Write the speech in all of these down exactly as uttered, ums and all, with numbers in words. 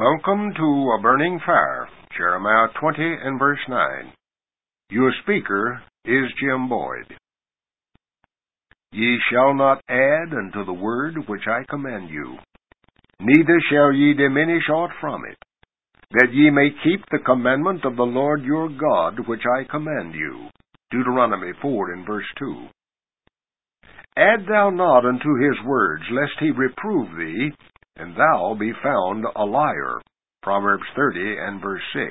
Welcome to A Burning Fire, Jeremiah twenty and verse nine. Your speaker is Jim Boyd. Ye shall not add unto the word which I command you, neither shall ye diminish aught from it, that ye may keep the commandment of the Lord your God which I command you. Deuteronomy four and verse two. Add thou not unto his words, lest he reprove thee, and thou be found a liar. Proverbs thirty and verse six.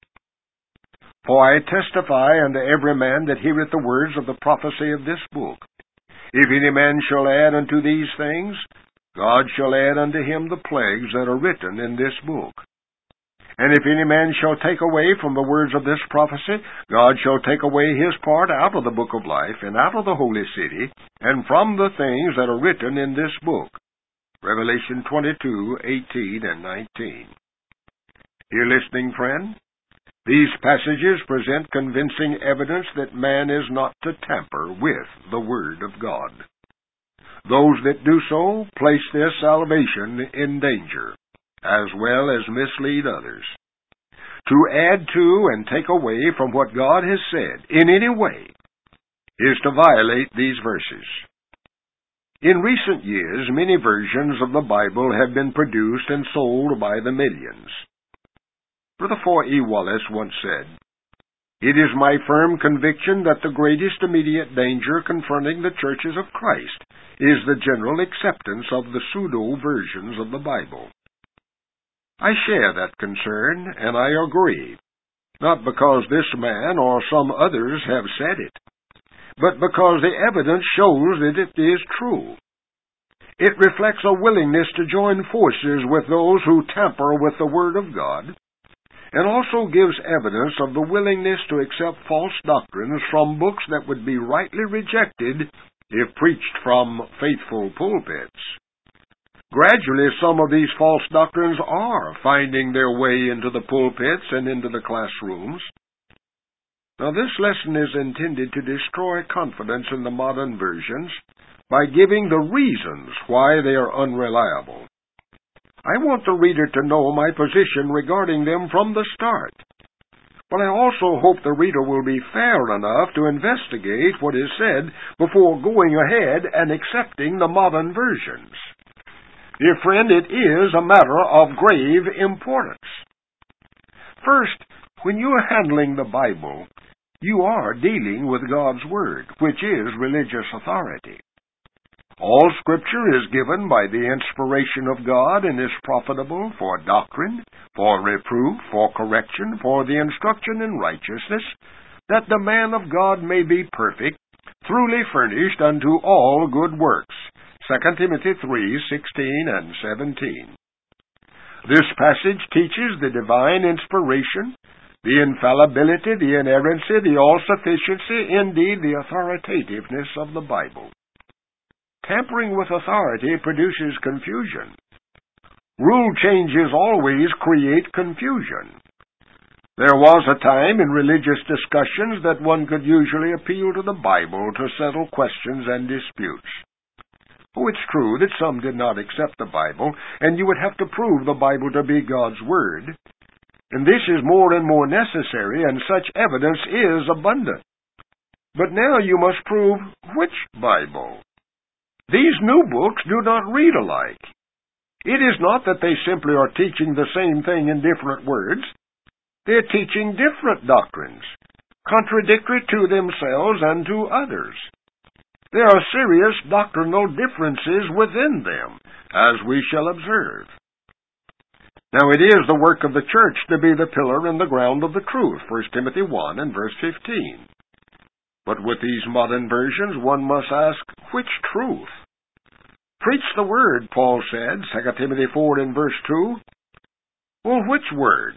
For I testify unto every man that heareth the words of the prophecy of this book. If any man shall add unto these things, God shall add unto him the plagues that are written in this book. And if any man shall take away from the words of this prophecy, God shall take away his part out of the book of life, and out of the holy city, and from the things that are written in this book. Revelation twenty-two, eighteen and nineteen. Dear listening friend, these passages present convincing evidence that man is not to tamper with the Word of God. Those that do so place their salvation in danger, as well as mislead others. To add to and take away from what God has said in any way is to violate these verses. In recent years, many versions of the Bible have been produced and sold by the millions. Brother four E. Wallace once said, "It is my firm conviction that the greatest immediate danger confronting the churches of Christ is the general acceptance of the pseudo-versions of the Bible." I share that concern, and I agree, not because this man or some others have said it, but because the evidence shows that it is true. It reflects a willingness to join forces with those who tamper with the Word of God, and also gives evidence of the willingness to accept false doctrines from books that would be rightly rejected if preached from faithful pulpits. Gradually, some of these false doctrines are finding their way into the pulpits and into the classrooms. Now, this lesson is intended to destroy confidence in the modern versions by giving the reasons why they are unreliable. I want the reader to know my position regarding them from the start, but I also hope the reader will be fair enough to investigate what is said before going ahead and accepting the modern versions. Dear friend, it is a matter of grave importance. First, when you are handling the Bible, you are dealing with God's Word, which is religious authority. All Scripture is given by the inspiration of God and is profitable for doctrine, for reproof, for correction, for the instruction in righteousness, that the man of God may be perfect, truly furnished unto all good works. Second Timothy three, sixteen and seventeen. This passage teaches the divine inspiration, the infallibility, the inerrancy, the all-sufficiency, indeed the authoritativeness of the Bible. Tampering with authority produces confusion. Rule changes always create confusion. There was a time in religious discussions that one could usually appeal to the Bible to settle questions and disputes. Oh, it's true that some did not accept the Bible, and you would have to prove the Bible to be God's Word. And this is more and more necessary, and such evidence is abundant. But now you must prove which Bible. These new books do not read alike. It is not that they simply are teaching the same thing in different words. They are teaching different doctrines, contradictory to themselves and to others. There are serious doctrinal differences within them, as we shall observe. Now it is the work of the church to be the pillar and the ground of the truth, First Timothy one and verse fifteen. But with these modern versions, one must ask, which truth? Preach the word, Paul said, Second Timothy four and verse two. Well, which word?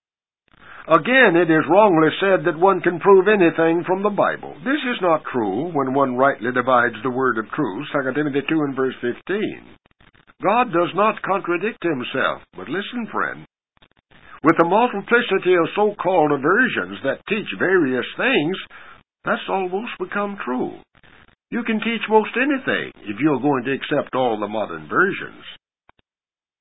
Again, it is wrongly said that one can prove anything from the Bible. This is not true when one rightly divides the word of truth, Second Timothy two and verse fifteen. God does not contradict himself. But listen, friend, with the multiplicity of so-called versions that teach various things, that's almost become true. You can teach most anything if you're going to accept all the modern versions.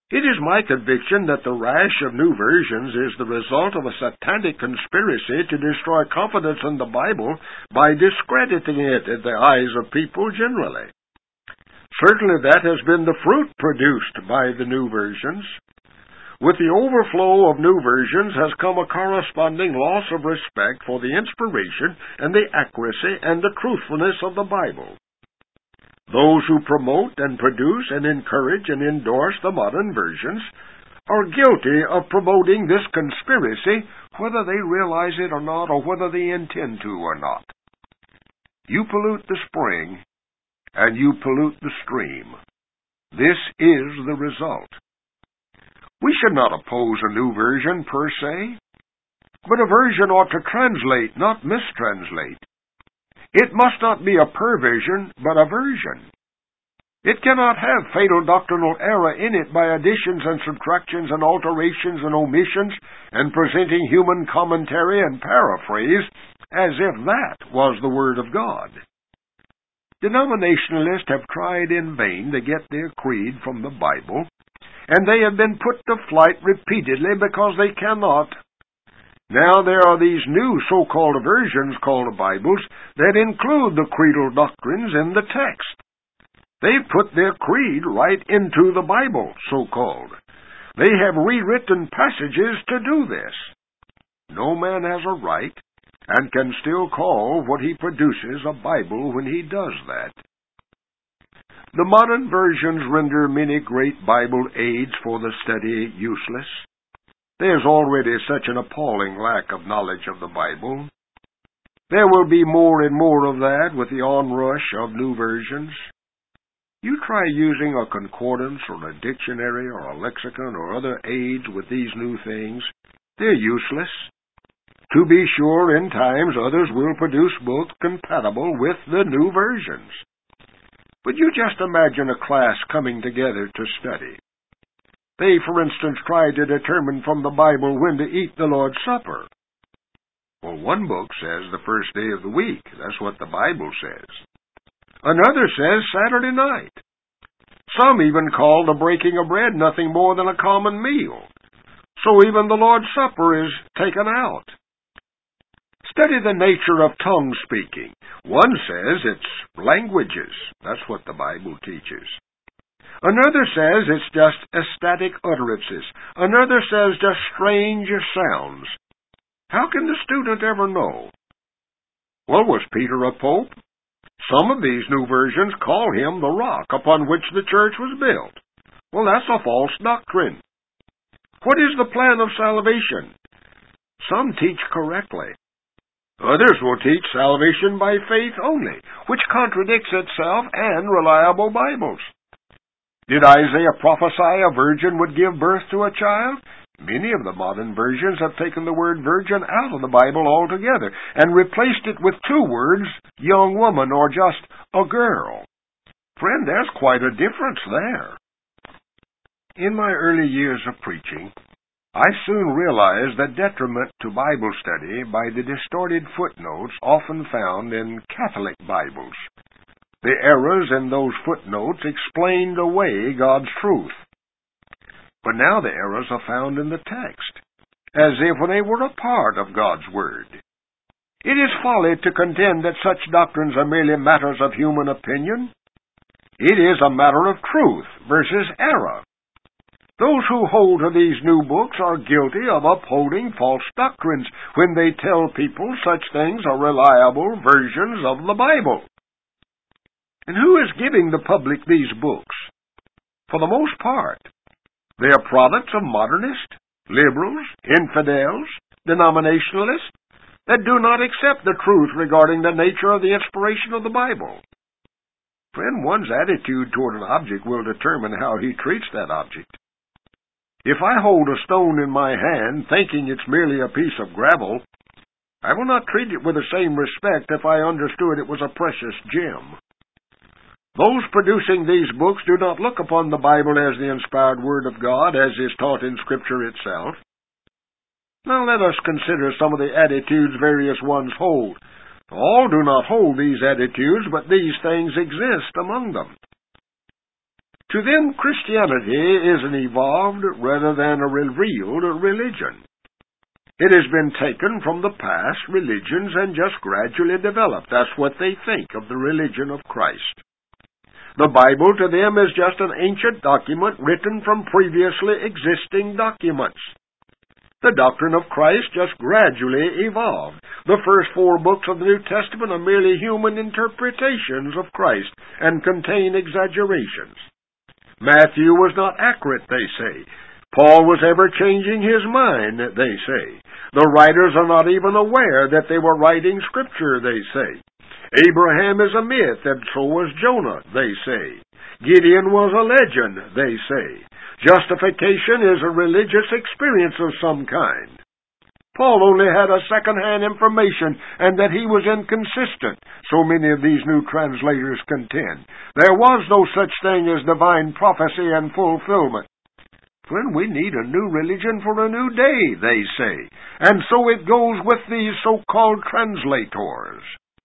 It is my conviction that the rash of new versions is the result of a satanic conspiracy to destroy confidence in the Bible by discrediting it in the eyes of people generally. Certainly that has been the fruit produced by the new versions. With the overflow of new versions has come a corresponding loss of respect for the inspiration and the accuracy and the truthfulness of the Bible. Those who promote and produce and encourage and endorse the modern versions are guilty of promoting this conspiracy, whether they realize it or not, or whether they intend to or not. You pollute the spring, and you pollute the stream. This is the result. We should not oppose a new version per se, but a version ought to translate, not mistranslate. It must not be a perversion, but a version. It cannot have fatal doctrinal error in it by additions and subtractions and alterations and omissions and presenting human commentary and paraphrase as if that was the Word of God. Denominationalists have tried in vain to get their creed from the Bible, and they have been put to flight repeatedly because they cannot. Now there are these new so-called versions called Bibles that include the creedal doctrines in the text. They've put their creed right into the Bible, so-called. They have rewritten passages to do this. No man has a right and can still call what he produces a Bible when he does that. The modern versions render many great Bible aids for the study useless. There's already such an appalling lack of knowledge of the Bible. There will be more and more of that with the onrush of new versions. You try using a concordance or a dictionary or a lexicon or other aids with these new things. They're useless. To be sure, in times others will produce books compatible with the new versions. But you just imagine a class coming together to study. They, for instance, try to determine from the Bible when to eat the Lord's Supper. Well, one book says the first day of the week. That's what the Bible says. Another says Saturday night. Some even call the breaking of bread nothing more than a common meal. So even the Lord's Supper is taken out. Study the nature of tongue speaking. One says it's languages. That's what the Bible teaches. Another says it's just ecstatic utterances. Another says just strange sounds. How can the student ever know? Well, was Peter a pope? Some of these new versions call him the rock upon which the church was built. Well, that's a false doctrine. What is the plan of salvation? Some teach correctly. Others will teach salvation by faith only, which contradicts itself and reliable Bibles. Did Isaiah prophesy a virgin would give birth to a child? Many of the modern versions have taken the word virgin out of the Bible altogether and replaced it with two words, young woman or just a girl. Friend, there's quite a difference there. In my early years of preaching, I soon realized the detriment to Bible study by the distorted footnotes often found in Catholic Bibles. The errors in those footnotes explained away God's truth. But now the errors are found in the text, as if they were a part of God's Word. It is folly to contend that such doctrines are merely matters of human opinion. It is a matter of truth versus error. Those who hold to these new books are guilty of upholding false doctrines when they tell people such things are reliable versions of the Bible. And who is giving the public these books? For the most part, they are products of modernists, liberals, infidels, denominationalists that do not accept the truth regarding the nature of the inspiration of the Bible. Friend, one's attitude toward an object will determine how he treats that object. If I hold a stone in my hand thinking it's merely a piece of gravel, I will not treat it with the same respect if I understood it was a precious gem. Those producing these books do not look upon the Bible as the inspired Word of God, as is taught in Scripture itself. Now let us consider some of the attitudes various ones hold. All do not hold these attitudes, but these things exist among them. To them, Christianity is an evolved rather than a revealed religion. It has been taken from the past religions and just gradually developed. That's what they think of the religion of Christ. The Bible to them is just an ancient document written from previously existing documents. The doctrine of Christ just gradually evolved. The first four books of the New Testament are merely human interpretations of Christ and contain exaggerations. Matthew was not accurate, they say. Paul was ever changing his mind, they say. The writers are not even aware that they were writing Scripture, they say. Abraham is a myth, and so was Jonah, they say. Gideon was a legend, they say. Justification is a religious experience of some kind. Paul only had a second-hand information, and that he was inconsistent, so many of these new translators contend. There was no such thing as divine prophecy and fulfillment. Friend, we need a new religion for a new day, they say, and so it goes with these so-called translators.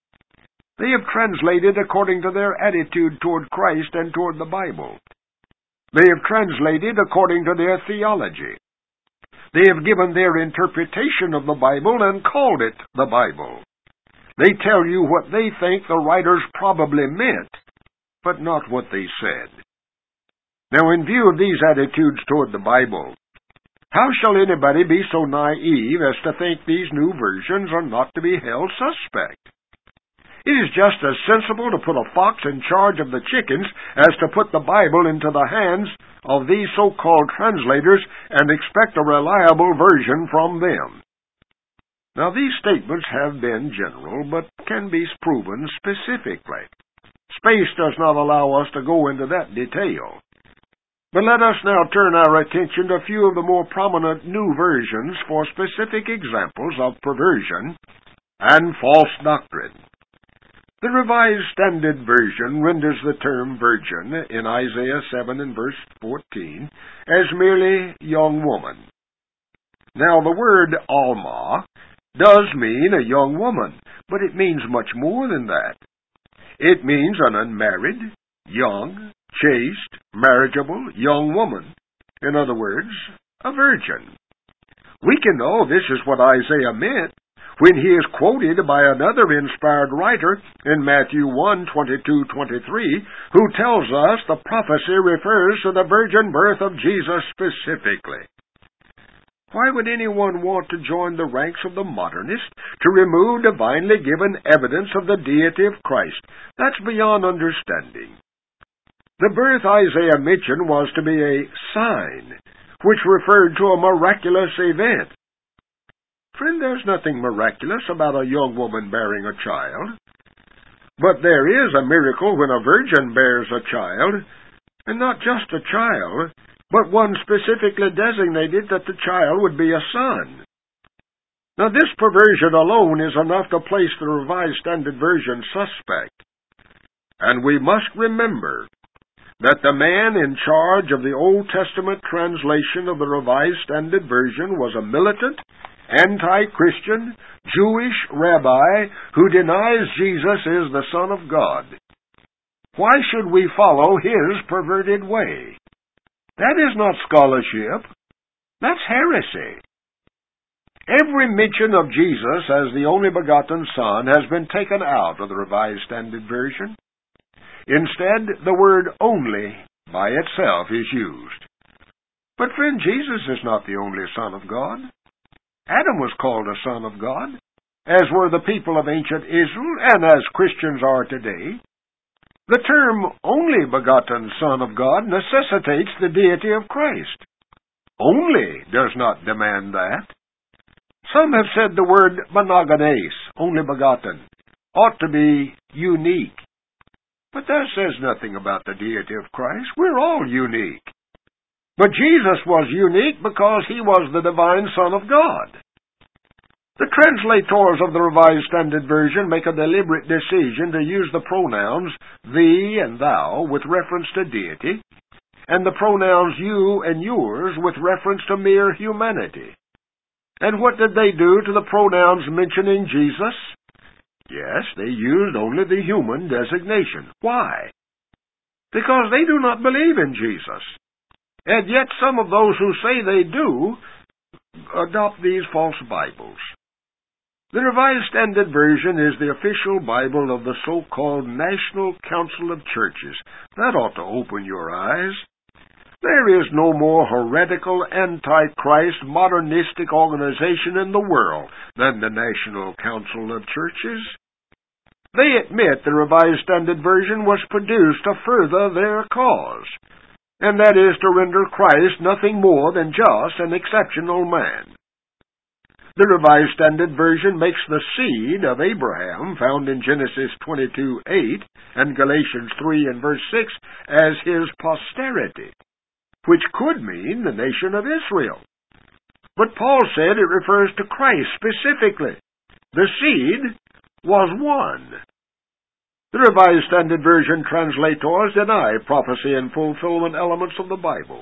They have translated according to their attitude toward Christ and toward the Bible. They have translated according to their theology. They have given their interpretation of the Bible and called it the Bible. They tell you what they think the writers probably meant, but not what they said. Now, in view of these attitudes toward the Bible, how shall anybody be so naive as to think these new versions are not to be held suspect? It is just as sensible to put a fox in charge of the chickens as to put the Bible into the hands of these so-called translators and expect a reliable version from them. Now, these statements have been general, but can be proven specifically. Space does not allow us to go into that detail. But let us now turn our attention to a few of the more prominent new versions for specific examples of perversion and false doctrine. The Revised Standard Version renders the term virgin in Isaiah seven and verse fourteen as merely young woman. Now, the word Alma does mean a young woman, but it means much more than that. It means an unmarried, young, chaste, marriageable young woman. In other words, a virgin. We can know this is what Isaiah meant when he is quoted by another inspired writer in Matthew one, twenty-two, twenty-three, who tells us the prophecy refers to the virgin birth of Jesus specifically. Why would anyone want to join the ranks of the modernists to remove divinely given evidence of the deity of Christ? That's beyond understanding. The birth Isaiah mentioned was to be a sign, which referred to a miraculous event. Friend, there's nothing miraculous about a young woman bearing a child. But there is a miracle when a virgin bears a child, and not just a child, but one specifically designated that the child would be a son. Now, this perversion alone is enough to place the Revised Standard Version suspect. And we must remember that the man in charge of the Old Testament translation of the Revised Standard Version was a militant, anti-Christian, Jewish rabbi who denies Jesus is the Son of God. Why should we follow his perverted way? That is not scholarship. That's heresy. Every mention of Jesus as the only begotten Son has been taken out of the Revised Standard Version. Instead, the word only by itself is used. But friend, Jesus is not the only Son of God. Adam was called a son of God, as were the people of ancient Israel and as Christians are today. The term only begotten Son of God necessitates the deity of Christ. Only does not demand that. Some have said the word monogenes, only begotten, ought to be unique. But that says nothing about the deity of Christ. We're all unique. But Jesus was unique because he was the divine Son of God. The translators of the Revised Standard Version make a deliberate decision to use the pronouns thee and thou with reference to deity, and the pronouns you and yours with reference to mere humanity. And what did they do to the pronouns mentioning Jesus? Yes, they used only the human designation. Why? because they do not believe in Jesus. And yet some of those who say they do adopt these false Bibles. The Revised Standard Version is the official Bible of the so-called National Council of Churches. That ought to open your eyes. There is no more heretical, antichrist, modernistic organization in the world than the National Council of Churches. They admit the Revised Standard Version was produced to further their cause, and that is to render Christ nothing more than just an exceptional man. The Revised Standard Version makes the seed of Abraham, found in Genesis twenty-two eight and Galatians three and verse six, as his posterity, which could mean the nation of Israel. But Paul said it refers to Christ specifically. The seed was one. The Revised Standard Version translators deny prophecy and fulfillment elements of the Bible.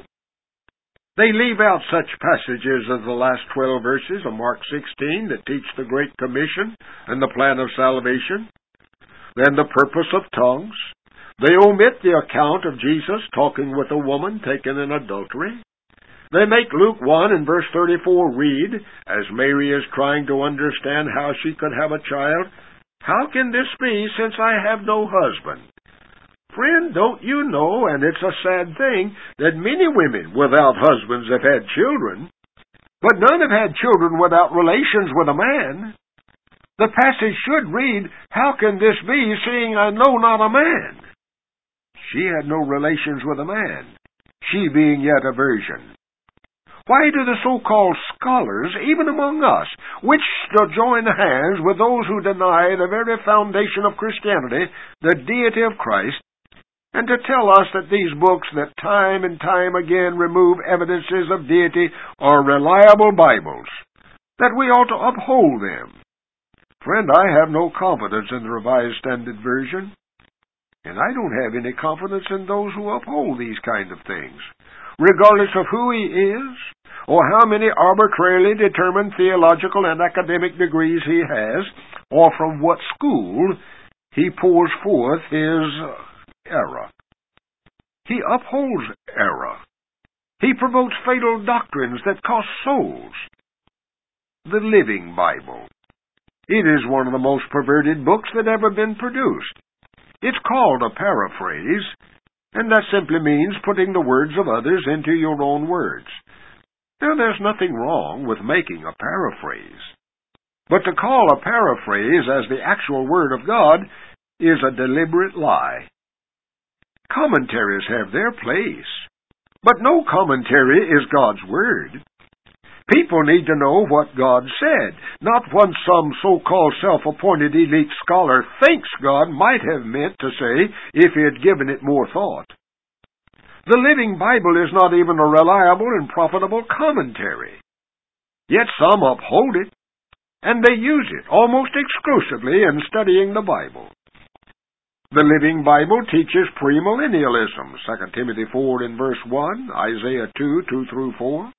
They leave out such passages as the last twelve verses of Mark sixteen that teach the Great Commission and the plan of salvation, then the purpose of tongues. They omit the account of Jesus talking with a woman taken in adultery. They make Luke one and verse thirty-four read, as Mary is trying to understand how she could have a child, "How can this be, since I have no husband?" Friend, don't you know, and it's a sad thing, that many women without husbands have had children, but none have had children without relations with a man. The passage should read, "How can this be, seeing I know not a man?" She had no relations with a man, she being yet a virgin. Why do the so-called scholars, even among us, wish to join hands with those who deny the very foundation of Christianity, the deity of Christ, and to tell us that these books that time and time again remove evidences of deity are reliable Bibles, that we ought to uphold them? Friend, I have no confidence in the Revised Standard Version, and I don't have any confidence in those who uphold these kind of things, regardless of who he is, or how many arbitrarily determined theological and academic degrees he has, or from what school he pours forth his error. He upholds error. He promotes fatal doctrines that cost souls. The Living Bible. It is one of the most perverted books that ever been produced. It's called a paraphrase, and that simply means putting the words of others into your own words. Now, there's nothing wrong with making a paraphrase, but to call a paraphrase as the actual Word of God is a deliberate lie. Commentaries have their place, but no commentary is God's Word. People need to know what God said, not what some so-called self-appointed elite scholar thinks God might have meant to say if he had given it more thought. The Living Bible is not even a reliable and profitable commentary. Yet some uphold it, and they use it almost exclusively in studying the Bible. The Living Bible teaches premillennialism, Second Timothy four and verse one, Isaiah two, two through four.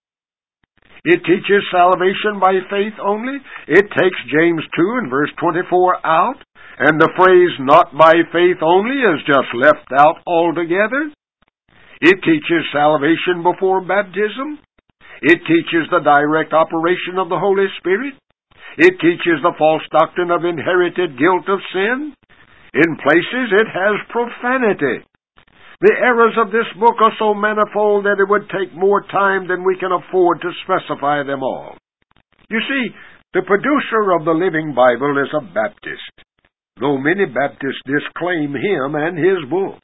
It teaches salvation by faith only. It takes James two and verse twenty-four out, and the phrase "not by faith only" is just left out altogether. It teaches salvation before baptism. It teaches the direct operation of the Holy Spirit. It teaches the false doctrine of inherited guilt of sin. In places it has profanity. The errors of this book are so manifold that it would take more time than we can afford to specify them all. You see, the producer of the Living Bible is a Baptist, though many Baptists disclaim him and his book.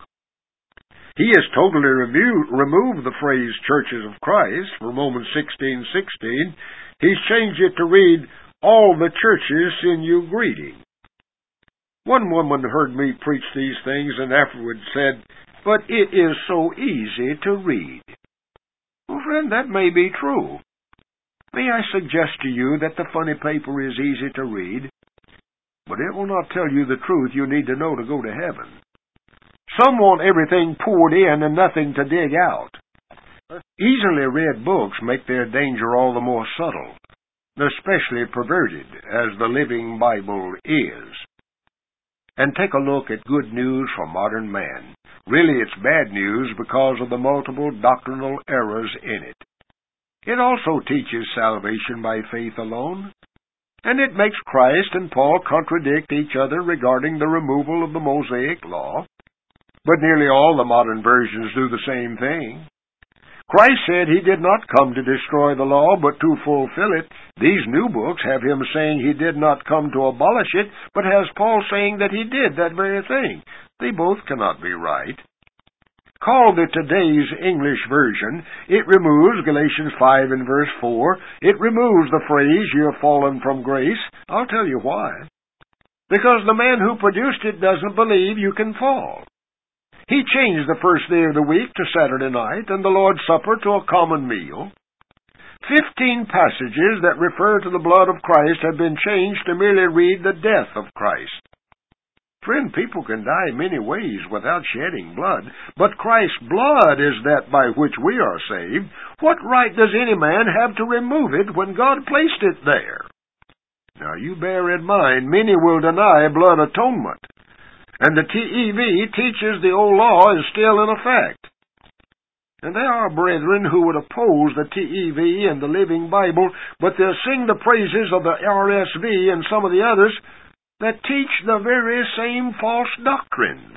He has totally remo- removed the phrase Churches of Christ from Romans sixteen sixteen. He's changed it to read, "All the churches send you greeting." One woman heard me preach these things and afterwards said, "But it is so easy to read." Well, friend, that may be true. May I suggest to you that the funny paper is easy to read, but it will not tell you the truth you need to know to go to heaven. Some want everything poured in and nothing to dig out. Easily read books make their danger all the more subtle, especially perverted, as the Living Bible is. And take a look at Good News for Modern Man, Really, it's bad news because of the multiple doctrinal errors in it. It also teaches salvation by faith alone, and it makes Christ and Paul contradict each other regarding the removal of the Mosaic law. But nearly all the modern versions do the same thing. Christ said he did not come to destroy the law, but to fulfill it. These new books have him saying he did not come to abolish it, but has Paul saying that he did that very thing. They both cannot be right. Called the Today's English Version, it removes Galatians five and verse four. It removes the phrase, "You have fallen from grace." I'll tell you why. Because the man who produced it doesn't believe you can fall. He changed the first day of the week to Saturday night and the Lord's Supper to a common meal. Fifteen passages that refer to the blood of Christ have been changed to merely read the death of Christ. Friend, people can die many ways without shedding blood, but Christ's blood is that by which we are saved. What right does any man have to remove it when God placed it there? Now you bear in mind, many will deny blood atonement. And the T E V teaches the old law is still in effect. And there are brethren who would oppose the T E V and the Living Bible, but they'll sing the praises of the R S V and some of the others that teach the very same false doctrines.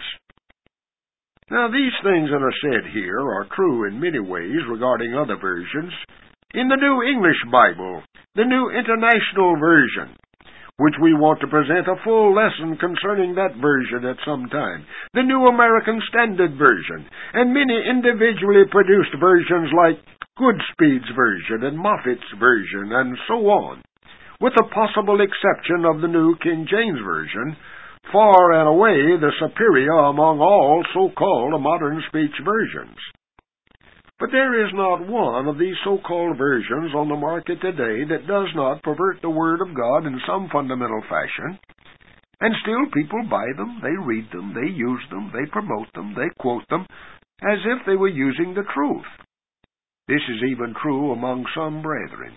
Now, these things that are said here are true in many ways regarding other versions. In the New English Bible, the New International Version, which we want to present a full lesson concerning that version at some time, the New American Standard Version, and many individually produced versions like Goodspeed's version and Moffat's version, and so on, with the possible exception of the New King James Version, far and away the superior among all so-called modern speech versions. But there is not one of these so-called versions on the market today that does not pervert the Word of God in some fundamental fashion. And still people buy them, they read them, they use them, they promote them, they quote them, as if they were using the truth. This is even true among some brethren.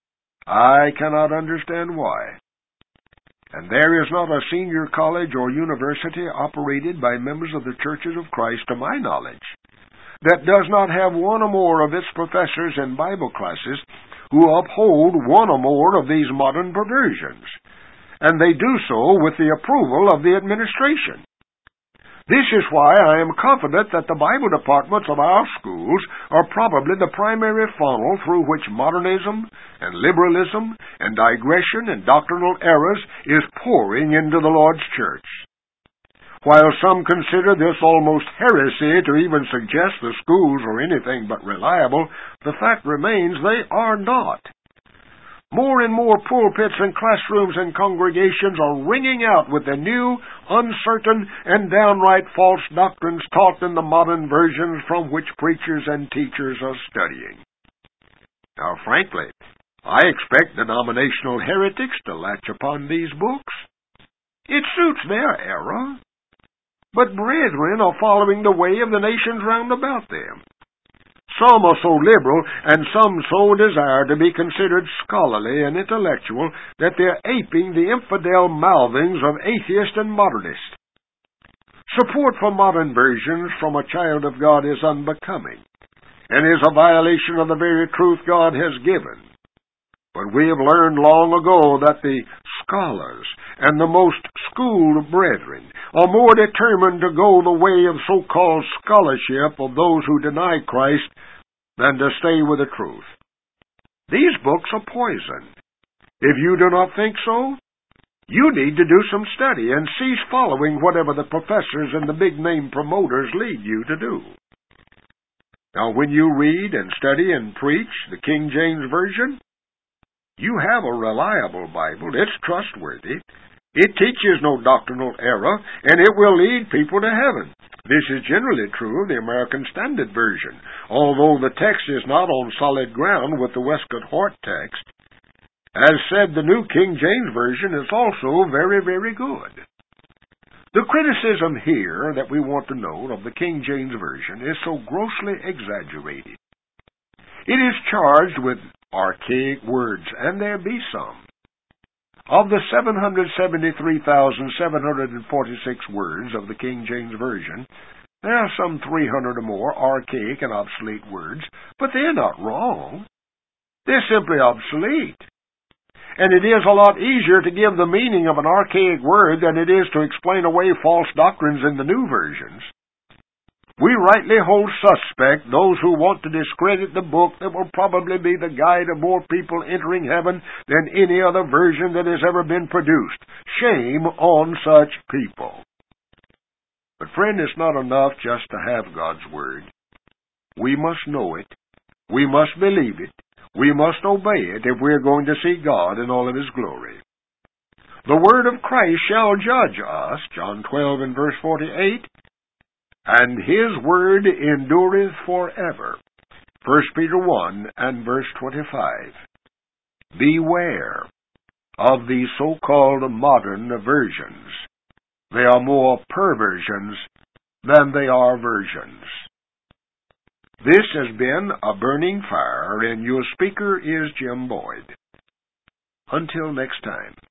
I cannot understand why. And there is not a senior college or university operated by members of the Churches of Christ, to my knowledge, that does not have one or more of its professors in Bible classes who uphold one or more of these modern perversions, and they do so with the approval of the administration. This is why I am confident that the Bible departments of our schools are probably the primary funnel through which modernism and liberalism and digression and doctrinal errors is pouring into the Lord's church. While some consider this almost heresy to even suggest the schools are anything but reliable, the fact remains they are not. More and more pulpits and classrooms and congregations are ringing out with the new, uncertain, and downright false doctrines taught in the modern versions from which preachers and teachers are studying. Now, frankly, I expect denominational heretics to latch upon these books. It suits their error. But brethren are following the way of the nations round about them. Some are so liberal, and some so desire to be considered scholarly and intellectual, that they're aping the infidel mouthings of atheists and modernists. Support for modern versions from a child of God is unbecoming, and is a violation of the very truth God has given. But we have learned long ago that the scholars and the most schooled brethren are more determined to go the way of so-called scholarship of those who deny Christ than to stay with the truth. These books are poison. If you do not think so, you need to do some study and cease following whatever the professors and the big-name promoters lead you to do. Now, when you read and study and preach the King James Version, you have a reliable Bible. It's trustworthy. It teaches no doctrinal error, and it will lead people to heaven. This is generally true of the American Standard Version, although the text is not on solid ground with the Westcott Hort text. As said, the New King James Version is also very, very good. The criticism here that we want to note of the King James Version is so grossly exaggerated. It is charged with archaic words, and there be some. Of the seven hundred seventy-three thousand seven hundred forty-six words of the King James Version, There are some three hundred or more archaic and obsolete words, but they're not wrong. They're simply obsolete. And it is a lot easier to give the meaning of an archaic word than it is to explain away false doctrines in the new versions. We rightly hold suspect those who want to discredit the book that will probably be the guide of more people entering heaven than any other version that has ever been produced. Shame on such people. But friend, it's not enough just to have God's Word. We must know it. We must believe it. We must obey it if we're going to see God in all of His glory. The Word of Christ shall judge us, John twelve and verse forty-eight, and His Word endureth forever, First Peter one and verse twenty-five. Beware of these so-called modern versions. They are more perversions than they are versions. This has been A Burning Fire, and your speaker is Jim Boyd. Until next time.